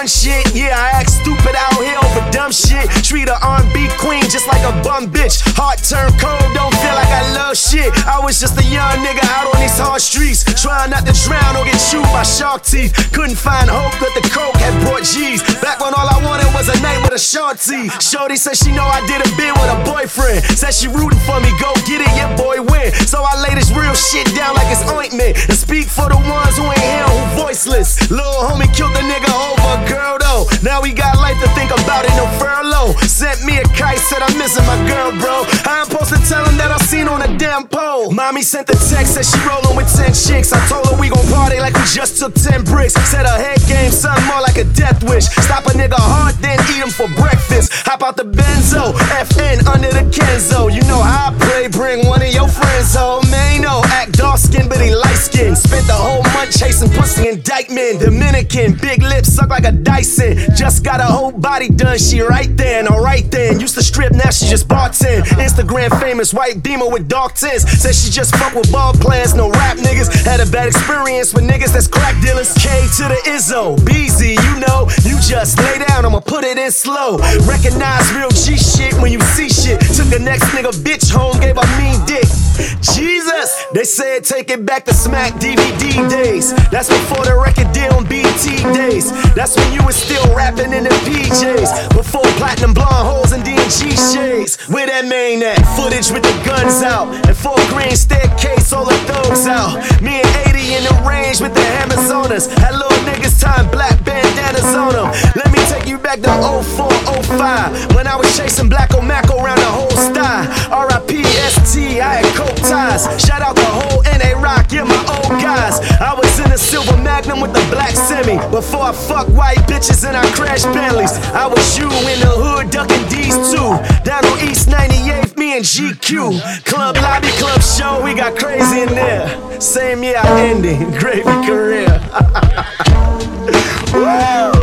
fun shit. Yeah, I act stupid out here over dumb shit. Treat a R&B queen just like a bum bitch. Heart turn cold, don't feel like I love shit. I was just a young nigga out on these hard streets, trying not to drown or get chewed by shark teeth. Couldn't find hope, but the coke had brought G's. Back when all I wanted was a night with a shorty. Shorty said she know I did a bit with a boyfriend. Said she rooting for me, go get it, your boy win. So I lay this real shit down like it's ointment, and speak for the ones who ain't here, who voiceless. Lil' homie killed the nigga over a girl though. Now we got life to think about it, no furlough. Sent me a kite, said I'm missing my girl, bro. I'm supposed to tell him that I seen on a damn pole. Mommy sent the text, said she rollin' with 10 chicks. I told her we gon' party like we just took 10 bricks. Said her head game, something more like a death wish. Stop a nigga hard, then eat him for breakfast. Hop out the benzo, FN under the Kenzo. You know how I play, bring one of your friends home. Man, no, act dark skin, but he light skin. Spent the whole month chasing pussy indictment. Dominican, big lips, suck like a Dyson. Just got her whole body done, she right there, no right then. Used to strip, now she just bartend. Instagram famous, white beamer with dark tints. Said she just fuck with ball players, no rap niggas. Had a bad experience with niggas that's crack dealers. K to the Izzo, BZ, you know. You just lay down, I'ma put it in slow. Recognize real G shit when you see shit. Took the next nigga bitch home, gave her mean dick. Jesus, they said take it back to Smack DVD days. That's before the record deal on BT days. That's when you was still rapping in the PJs. Before platinum blonde holes and D&G shades. Where that main at? Footage with the guns out. And 4 green staircase, all the thugs out. Me and 80 in the range with the hammers on us. Had little niggas tying black bandanas on them. Let me take you back to 04, 05. When I was chasing Black O'Maco around the whole style. R.I.P. ST, I had coke ties. Shout out the whole NA Rock, yeah, my old guys. I was in a silver Magnum with the black semi. Before I fuck white bitches and I crash Bentleys. I was you in the hood ducking D's too. Down on East 98th, me and GQ. Club lobby, club show, we got crazy in there. Same year I ended, gravy career. Woo!